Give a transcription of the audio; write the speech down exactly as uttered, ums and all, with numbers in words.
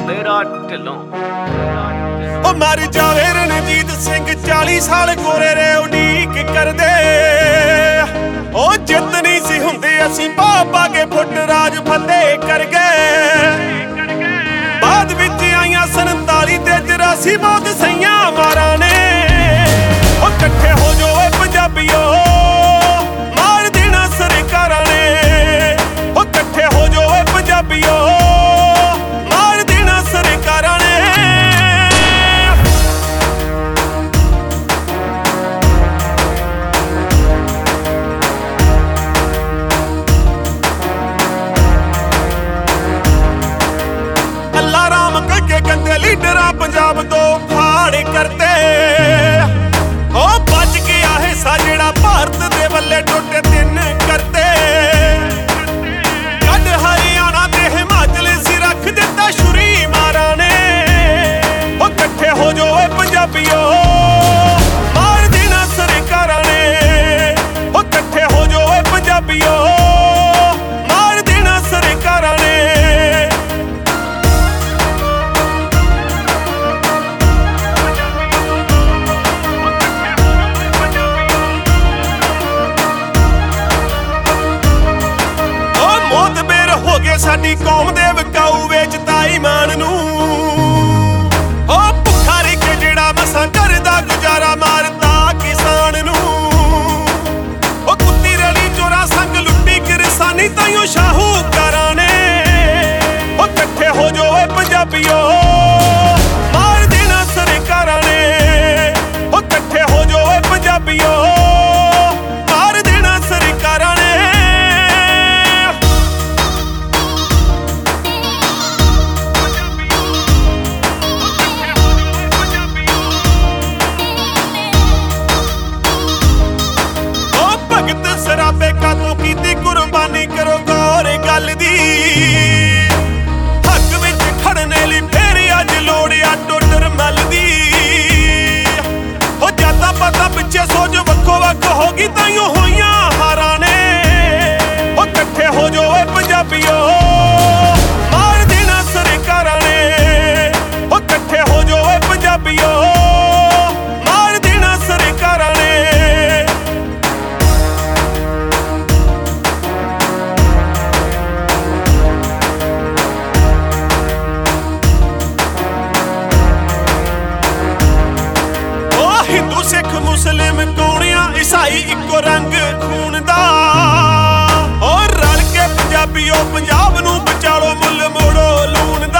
तेरा ढिलों ओ मर जावे रणजीत सिंह चाली साल गोरे रे उडीक करदे ओ जित नहीं सी हुंदे असीं पा पा के फुट राज फतेह कर गए बाद विच आईयां सनताली ते चौरासी मौत सईयां मारां ने ओ इकट्ठे हो जो ए पंजाबीओ मार देना सरकारां ने ओ इकट्ठे हो जो ए पंजाबीओ मार देना सरकारां ने अल्लाह राम करके गंदे लीडरां पंजाब तो फाड़ करते ओ बच गया है सा जेड़ा भारत दे बल्ले टुटे दिन करते कद हरियाणा ते हिमाचल सी रख दिता छुरी मारां ने ओ इकट्ठे हो जो ए पंजाबीओ मार देना सरकारां ने ओ इकट्ठे हो जो ए पंजाबीओ मार देना सरकारां ने हो गए साडी कौम दे विकाऊ वेचता ईमान नू ओ भुखा रिक जेड़ा मसां करदा गुजारा मारदा किसान नू ओ कुत्ती रली चोरा संग लुट्टी किरसानी ताईं शाहूकारां ने ओ इकट्ठे हो जो ए पंजाबीओ मार देना सरकारां ने ओ इकट्ठे हो जो ए पंजाबीओ मार देना सरकारां ने सराबे कातों कीती कुर्बानी करो गौर गल दी हक विच खड़ने लई फेर अज लोड़ आ टोडर मल दी हो जाता पता पिछे सोच वक्खो वक्ख होगी ताइयों होइयां हारां ने ओ इकट्ठे हो जो ए पंजाबीओ मार देना सरकारां ने ओ इकट्ठे हो जो ए पंजाबीओ मार देना सरकारां ने हिंदू सिख मुस्लिम कौनिया ईसाई इको रंग खून दा और रल के पंजाबीओ पंजाब नू बचालो मुल मोड़ो लून दा।